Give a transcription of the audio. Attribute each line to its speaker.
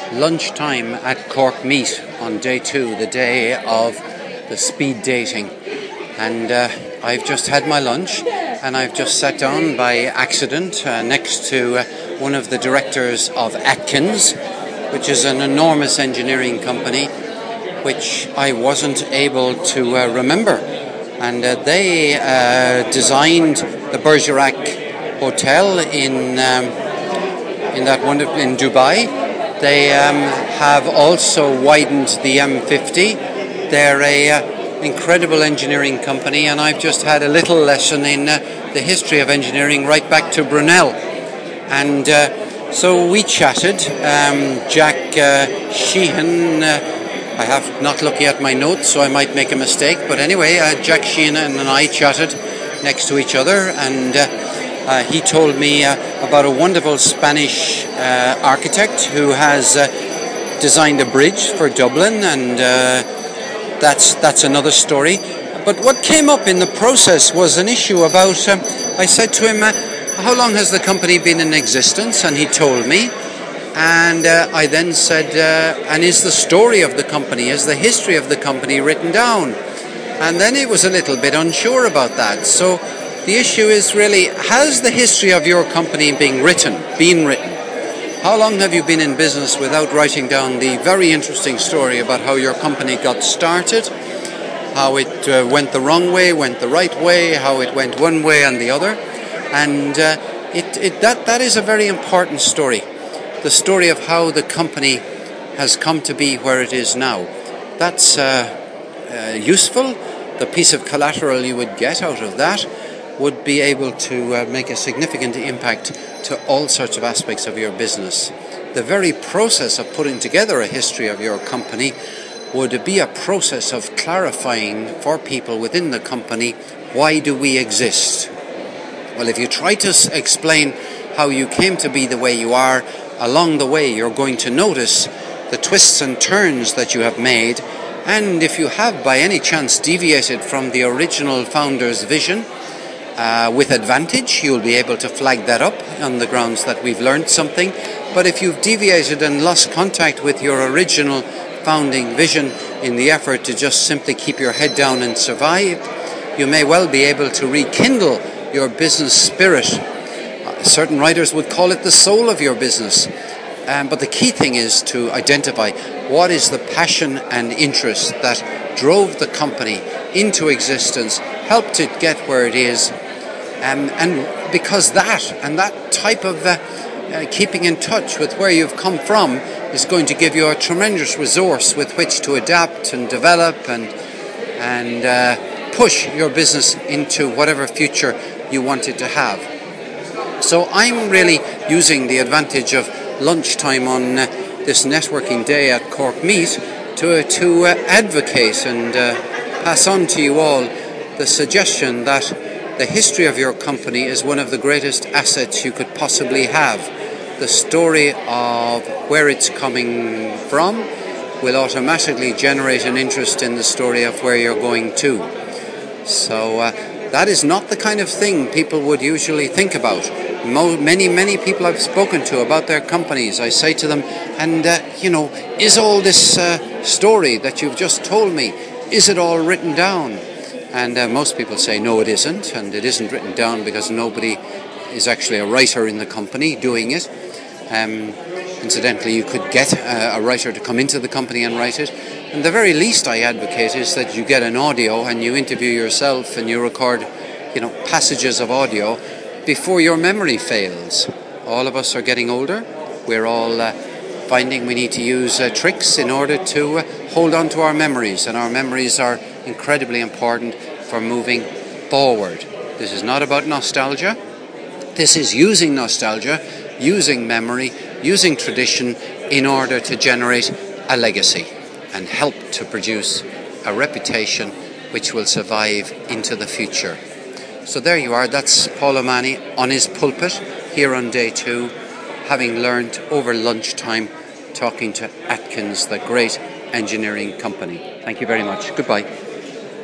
Speaker 1: lunchtime at Cork Meet on day 2, the day of the speed dating. And I've just had my lunch and I've just sat down by accident next to one of the directors of Atkins, which is an enormous engineering company which I wasn't able to remember. And they designed the Bergerac Hotel in Dubai. They have also widened the M50. They're an incredible engineering company, and I've just had a little lesson in the history of engineering right back to Brunel. And so we chatted. Jack Sheehan, I have not looking at my notes, so I might make a mistake. But anyway, Jack Sheehan and I chatted next to each other, and he told me about a wonderful Spanish architect who has designed a bridge for Dublin, and that's another story. But what came up in the process was an issue about, I said to him, how long has the company been in existence? And he told me. And I then said, and is the story of the company, is the history of the company written down? And then he was a little bit unsure about that. So the issue is really, has the history of your company been written? How long have you been in business without writing down the very interesting story about how your company got started, how it went the wrong way, went the right way, how it went one way and the other? And that is a very important story. The story of how the company has come to be where it is now. That's useful. The piece of collateral you would get out of that would be able to make a significant impact to all sorts of aspects of your business. The very process of putting together a history of your company would be a process of clarifying for people within the company, why do we exist? Well, if you try to explain how you came to be the way you are, along the way you're going to notice the twists and turns that you have made, and if you have by any chance deviated from the original founder's vision with advantage, you'll be able to flag that up on the grounds that we've learned something. But if you've deviated and lost contact with your original founding vision in the effort to just simply keep your head down and survive, you may well be able to rekindle your business spirit. Certain writers would call it the soul of your business. But the key thing is to identify what is the passion and interest that drove the company into existence, helped it get where it is, and because that type of keeping in touch with where you've come from is going to give you a tremendous resource with which to adapt and develop and push your business into whatever future you want it to have. So I'm really using the advantage of lunchtime on this networking day at Cork Meet to advocate and pass on to you all the suggestion that the history of your company is one of the greatest assets you could possibly have. The story of where it's coming from will automatically generate an interest in the story of where you're going to. So that is not the kind of thing people would usually think about. Many people I've spoken to about their companies, I say to them, and is all this story that you've just told me, is it all written down? And most people say no, it isn't, and it isn't written down because nobody is actually a writer in the company doing it. Incidentally, you could get a writer to come into the company and write it. And the very least I advocate is that you get an audio and you interview yourself and you record, passages of audio before your memory fails. All of us are getting older. We're all finding we need to use tricks in order to hold on to our memories, and our memories are incredibly important for moving forward. This is not about nostalgia. This is using nostalgia, using memory, using tradition in order to generate a legacy and help to produce a reputation which will survive into the future. So there you are, that's Paul O'Mahony on his pulpit here on day 2, having learned over lunchtime talking to Atkins, the great engineering company. Thank you very much. Goodbye.